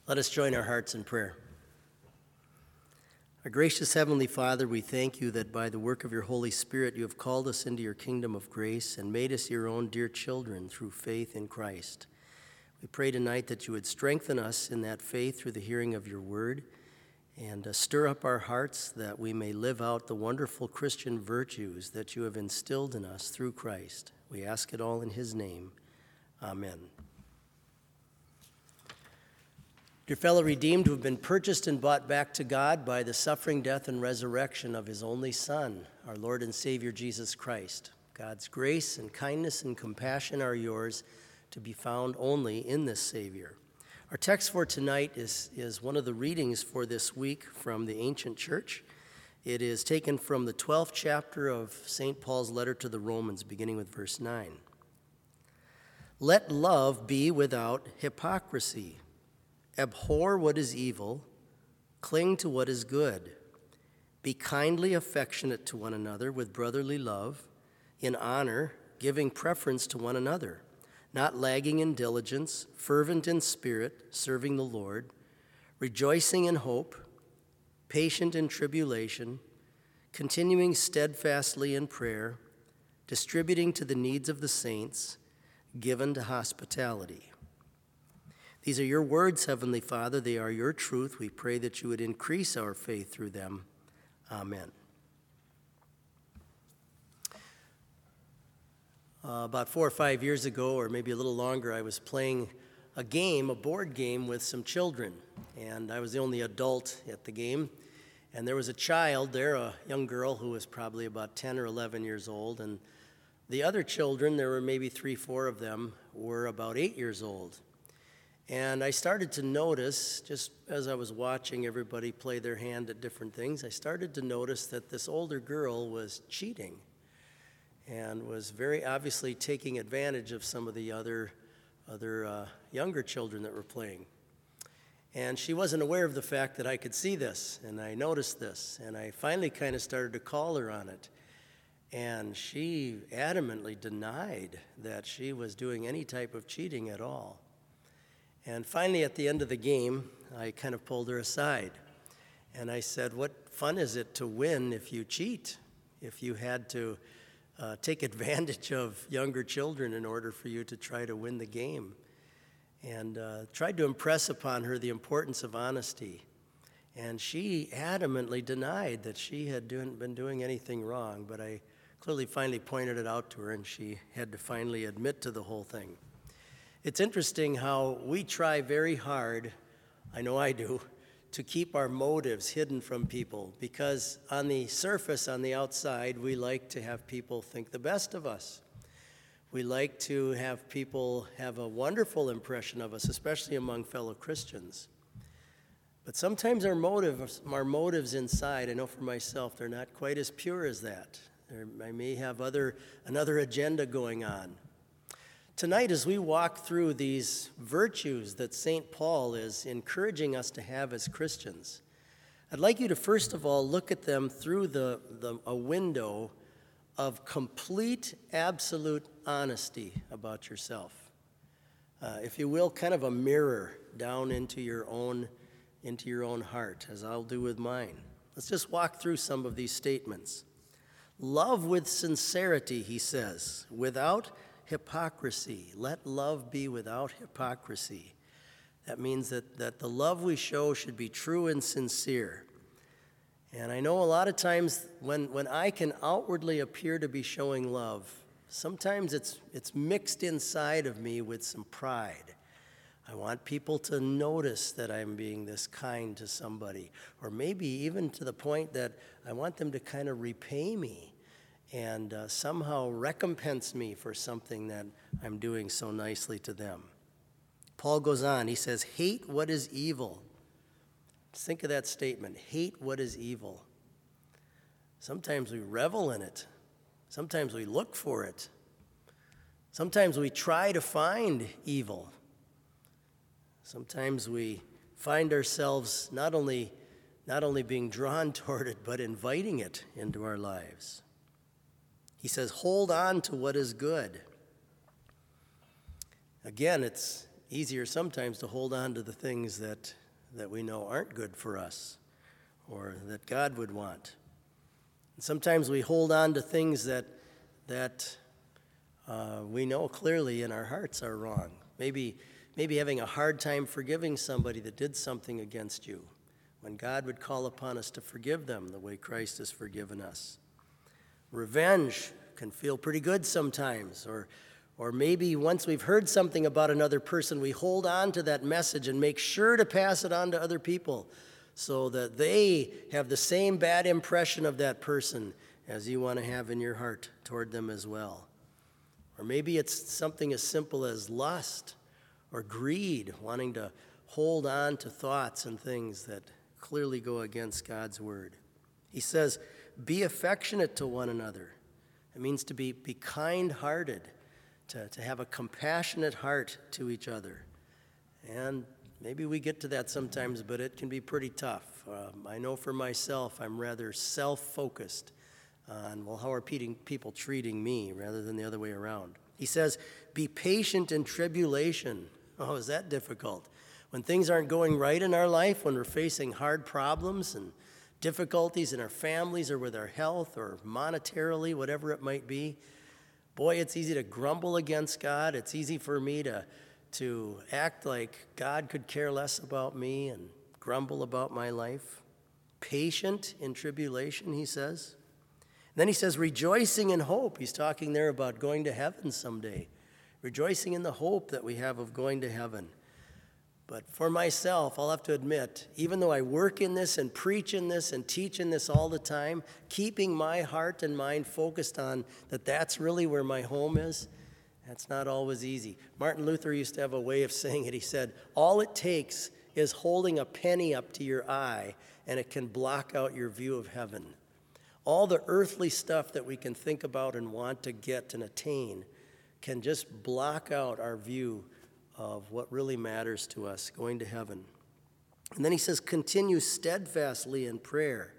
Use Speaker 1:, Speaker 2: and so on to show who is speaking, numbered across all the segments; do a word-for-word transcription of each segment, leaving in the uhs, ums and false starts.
Speaker 1: Let us join our hearts in prayer. Our gracious Heavenly Father, we thank you that by the work of your Holy Spirit you have called us into your kingdom of grace and made us your own dear children through faith in Christ. We pray tonight that you would strengthen us in that faith through the hearing of your word and uh, stir up our hearts that we may live out the wonderful Christian virtues that you have instilled in us through Christ. We ask it all in his name. Amen. Dear fellow redeemed who have been purchased and bought back to God by the suffering, death, and resurrection of his only Son, our Lord and Savior Jesus Christ, God's grace and kindness and compassion are yours to be found only in this Savior. Our text for tonight is, is one of the readings for this week from the ancient church. It is taken from the twelfth chapter of Saint Paul's letter to the Romans, beginning with verse nine. Let love be without hypocrisy. Abhor what is evil, cling to what is good. Be kindly affectionate to one another with brotherly love, in honor, giving preference to one another, not lagging in diligence, fervent in spirit, serving the Lord, rejoicing in hope, patient in tribulation, continuing steadfastly in prayer, distributing to the needs of the saints, given to hospitality. These are your words, Heavenly Father. They are your truth. We pray that you would increase our faith through them. Amen. Uh, about four or five years ago, or maybe a little longer, I was playing a game, a board game with some children. And I was the only adult at the game. And there was a child there, a young girl who was probably about ten or eleven years old. And the other children, there were maybe three, four of them, were about eight years old. And I started to notice, just as I was watching everybody play their hand at different things, I started to notice that this older girl was cheating and was very obviously taking advantage of some of the other, other uh, younger children that were playing. And she wasn't aware of the fact that I could see this, and I noticed this, and I finally kind of started to call her on it. And she adamantly denied that she was doing any type of cheating at all. And finally, at the end of the game, I kind of pulled her aside. And I said, what fun is it to win if you cheat? If you had to uh, take advantage of younger children in order for you to try to win the game. And uh, tried to impress upon her the importance of honesty. And she adamantly denied that she had doing, been doing anything wrong. But I clearly finally pointed it out to her, and she had to finally admit to the whole thing. It's interesting how we try very hard, I know I do, to keep our motives hidden from people, because on the surface, on the outside, we like to have people think the best of us. We like to have people have a wonderful impression of us, especially among fellow Christians. But sometimes our motives, our motives inside, I know for myself, they're not quite as pure as that. I may have other another agenda going on. Tonight, as we walk through these virtues that Saint Paul is encouraging us to have as Christians, I'd like you to first of all look at them through the, the a window of complete, absolute honesty about yourself. Uh, if you will, kind of a mirror down into your own into your own heart, as I'll do with mine. Let's just walk through some of these statements. Love with sincerity, he says, without hypocrisy. Let love be without hypocrisy. That means that, that the love we show should be true and sincere. And I know a lot of times when, when I can outwardly appear to be showing love, sometimes it's, it's mixed inside of me with some pride. I want people to notice that I'm being this kind to somebody, or maybe even to the point that I want them to kind of repay me and uh, somehow recompense me for something that I'm doing so nicely to them. Paul goes on, he says, hate what is evil. Just think of that statement, hate what is evil. Sometimes we revel in it. Sometimes we look for it. Sometimes we try to find evil. Sometimes we find ourselves not only, not only being drawn toward it, but inviting it into our lives. He says, hold on to what is good. Again, it's easier sometimes to hold on to the things that, that we know aren't good for us or that God would want. And sometimes we hold on to things that, that uh, we know clearly in our hearts are wrong. Maybe, maybe having a hard time forgiving somebody that did something against you, when God would call upon us to forgive them the way Christ has forgiven us. Revenge can feel pretty good sometimes, or or maybe once we've heard something about another person, we hold on to that message and make sure to pass it on to other people so that they have the same bad impression of that person as you want to have in your heart toward them as well. Or maybe it's something as simple as lust or greed, wanting to hold on to thoughts and things that clearly go against God's word. He says, be affectionate to one another. It means to be, be kind-hearted, to, to have a compassionate heart to each other. And maybe we get to that sometimes, but it can be pretty tough. Um, I know for myself, I'm rather self-focused on, well, how are people treating me rather than the other way around. He says, be patient in tribulation. Oh, is that difficult? When things aren't going right in our life, when we're facing hard problems and difficulties in our families or with our health or monetarily, whatever it might be, boy, it's easy to grumble against God. It's easy for me to, to act like God could care less about me and grumble about my life. Patient in tribulation, he says. And then he says, rejoicing in hope. He's talking there about going to heaven someday. Rejoicing in the hope that we have of going to heaven. But for myself, I'll have to admit, even though I work in this and preach in this and teach in this all the time, keeping my heart and mind focused on that that's really where my home is, that's not always easy. Martin Luther used to have a way of saying it. He said, all it takes is holding a penny up to your eye, and it can block out your view of heaven. All the earthly stuff that we can think about and want to get and attain can just block out our view of what really matters to us, going to heaven. And then he says, continue steadfastly in prayer.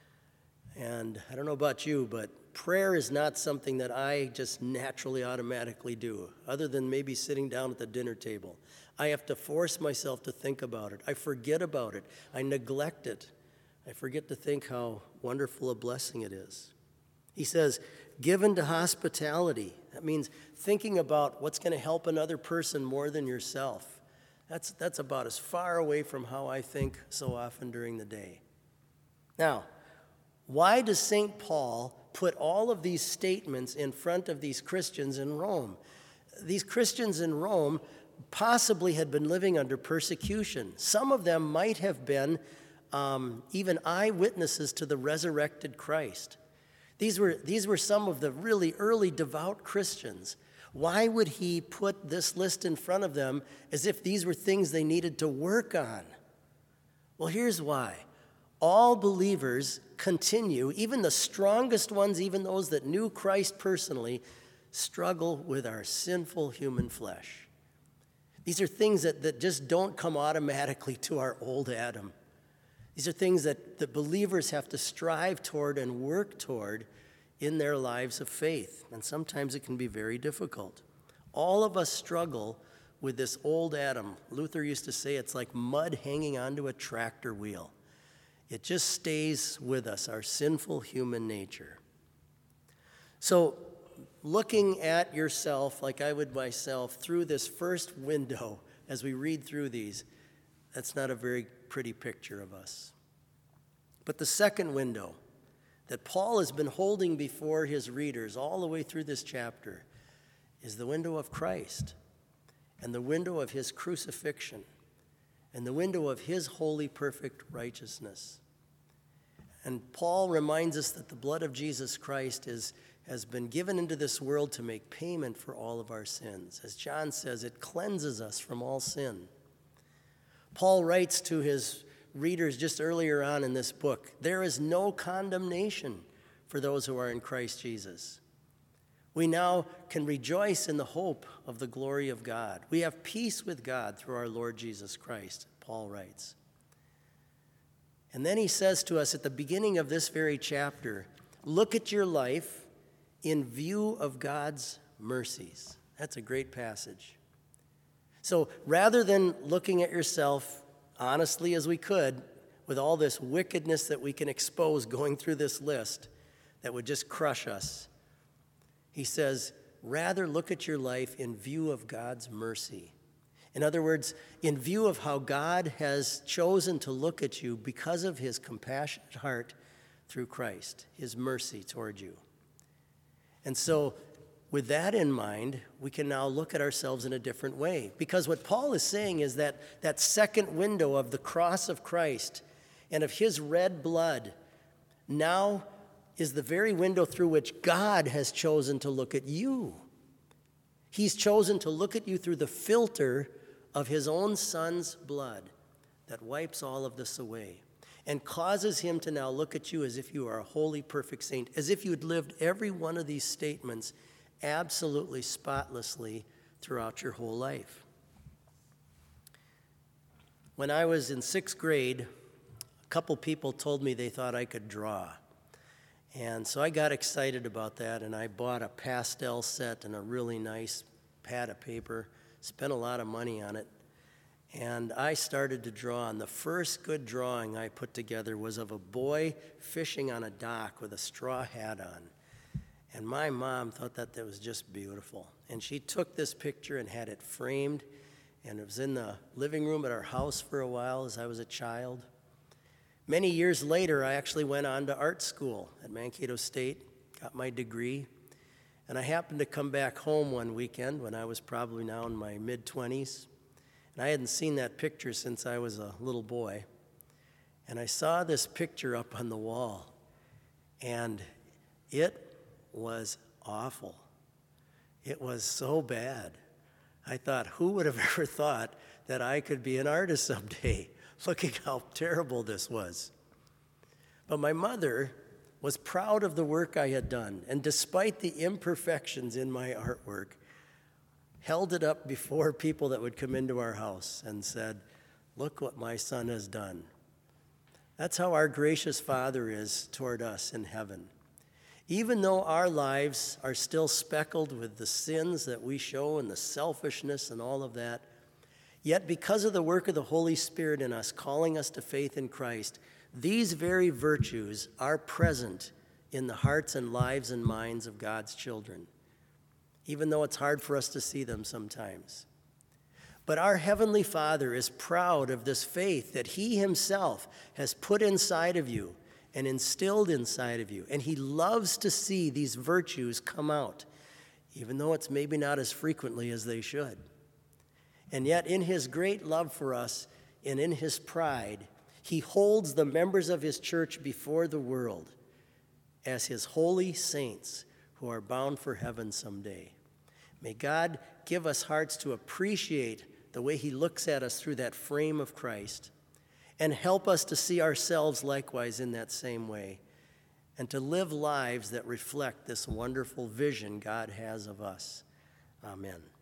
Speaker 1: And I don't know about you, but prayer is not something that I just naturally automatically do, other than maybe sitting down at the dinner table. I have to force myself to think about it. I forget about it. I neglect it. I forget to think how wonderful a blessing it is. He says, given to hospitality. That means thinking about what's going to help another person more than yourself. That's, that's about as far away from how I think so often during the day. Now, why does Saint Paul put all of these statements in front of these Christians in Rome? These Christians in Rome possibly had been living under persecution. Some of them might have been um, even eyewitnesses to the resurrected Christ. These were, these were some of the really early devout Christians. Why would he put this list in front of them as if these were things they needed to work on? Well, here's why. All believers continue, even the strongest ones, even those that knew Christ personally, struggle with our sinful human flesh. These are things that, that just don't come automatically to our old Adam. These are things that, that believers have to strive toward and work toward in their lives of faith. And sometimes it can be very difficult. All of us struggle with this old Adam. Luther used to say it's like mud hanging onto a tractor wheel. It just stays with us, our sinful human nature. So looking at yourself like I would myself through this first window as we read through these, that's not a very pretty picture of us. But the second window that Paul has been holding before his readers all the way through this chapter is the window of Christ and the window of his crucifixion and the window of his holy, perfect righteousness. And Paul reminds us that the blood of Jesus Christ is, has been given into this world to make payment for all of our sins. As John says, it cleanses us from all sin. Paul writes to his readers just earlier on in this book, there is no condemnation for those who are in Christ Jesus. We now can rejoice in the hope of the glory of God. We have peace with God through our Lord Jesus Christ, Paul writes. And then he says to us at the beginning of this very chapter, look at your life in view of God's mercies. That's a great passage. So rather than looking at yourself honestly as we could, with all this wickedness that we can expose going through this list that would just crush us, he says, rather look at your life in view of God's mercy. In other words, in view of how God has chosen to look at you because of his compassionate heart through Christ, his mercy toward you. And so, with that in mind, we can now look at ourselves in a different way. Because what Paul is saying is that that second window of the cross of Christ and of his red blood now is the very window through which God has chosen to look at you. He's chosen to look at you through the filter of his own son's blood that wipes all of this away and causes him to now look at you as if you are a holy, perfect saint, as if you had lived every one of these statements absolutely spotlessly throughout your whole life. When I was in sixth grade, a couple people told me they thought I could draw. And so I got excited about that, and I bought a pastel set and a really nice pad of paper, spent a lot of money on it, and I started to draw. And the first good drawing I put together was of a boy fishing on a dock with a straw hat on. And my mom thought that that was just beautiful. And she took this picture and had it framed, and it was in the living room at our house for a while as I was a child. Many years later, I actually went on to art school at Mankato State, got my degree, and I happened to come back home one weekend when I was probably now in my mid-twenties, and I hadn't seen that picture since I was a little boy. And I saw this picture up on the wall, and it was awful. It was so bad. I thought, who would have ever thought that I could be an artist someday? Looking how terrible this was. But my mother was proud of the work I had done, and despite the imperfections in my artwork, held it up before people that would come into our house and said, look what my son has done. That's how our gracious Father is toward us in heaven. Even though our lives are still speckled with the sins that we show and the selfishness and all of that, yet because of the work of the Holy Spirit in us, calling us to faith in Christ, these very virtues are present in the hearts and lives and minds of God's children, even though it's hard for us to see them sometimes. But our Heavenly Father is proud of this faith that He Himself has put inside of you and instilled inside of you. And He loves to see these virtues come out, even though it's maybe not as frequently as they should. And yet, in His great love for us and in His pride, He holds the members of His church before the world as His holy saints who are bound for heaven someday. May God give us hearts to appreciate the way He looks at us through that frame of Christ, and help us to see ourselves likewise in that same way, and to live lives that reflect this wonderful vision God has of us. Amen.